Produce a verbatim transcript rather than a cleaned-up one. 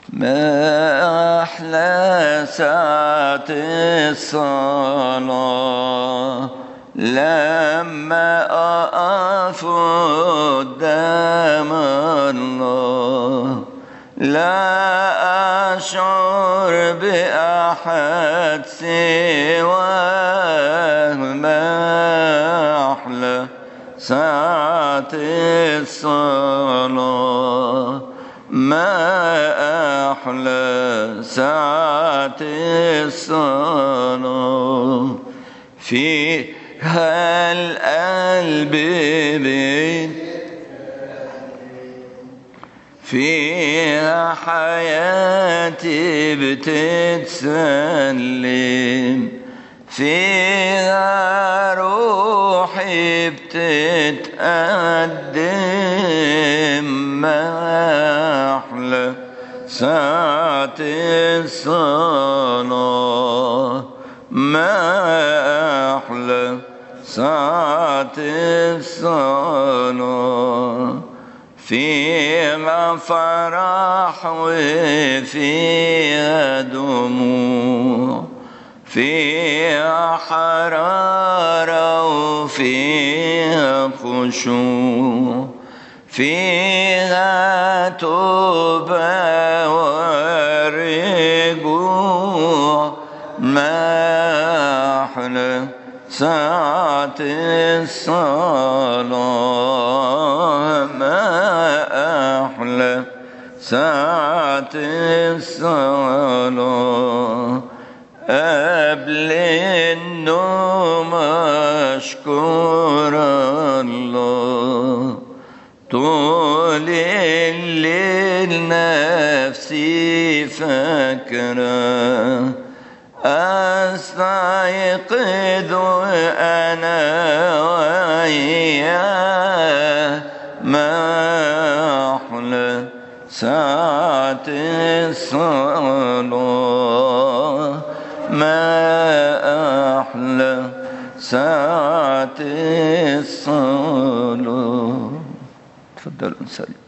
ما أحلى ساعة الصلاة لما أقف قدام الله، لا أشعر بأحد سواه. ما أحلى ساعة الصلاة، ما أحلى ساعة الصلاة، فيها القلب بيت، فيها حياتي بتتسلم، فيها روحي بتتقدم. ما أحلى ساعة الصلاة، ما أحلى ساعة الصلاة، فيها فرح وفيها دموع، فيها حرارة وفيها خشوع، فيها توبة ورجوع. ما أحلى ساعة الصلاة، ما أحلى ساعة الصلاة، قبل النوم أشكر الله، طول الليل نفسي فاكرة، أستيقظ وأنا وياه. ما أحلى ساعة الصلاة، ما أحلى ساعة الصلاة. تفضل نصلي.